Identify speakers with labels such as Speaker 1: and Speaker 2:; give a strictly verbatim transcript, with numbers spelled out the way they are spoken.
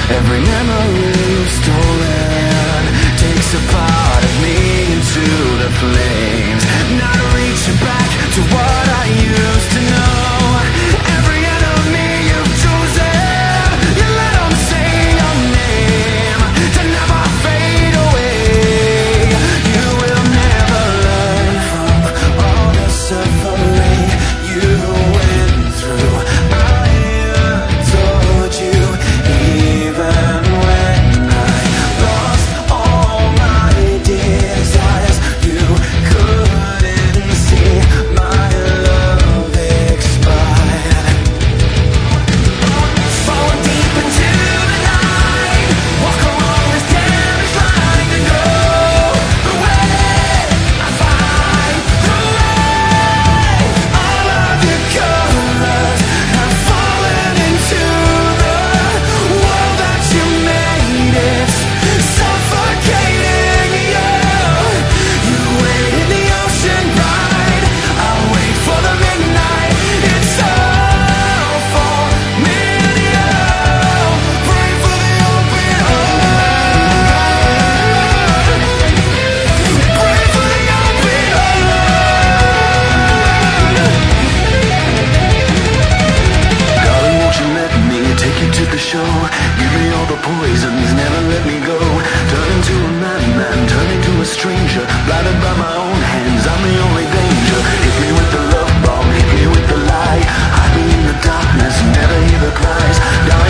Speaker 1: Every memory you've stolen takes a part of me into the flames. Not reaching back to what I used to know. Every enemy you've chosen, you let them say your name to never fade away. You will never learn from all the suffering you went through. I adored you even when I lost all my desires. You couldn't see my love expired. Fall deep into the night, walk along this damaged line to go the way I find the way. All of your colors have fallen into the world that you made. It's suffocating you. You wait in the ocean bride, I'll wait for the midnight. It's all for me and you. Pray for the open heart. Pray for the open heart. Darling, won't you let me take you to the show? Give me all the poisons, never let me go. Turn into a madman, turn into a stranger. Blinded by my own hands, I'm the only danger. Hit me with the love bomb, hit me with the lie. Hide me in the darkness, never hear the cries. Dying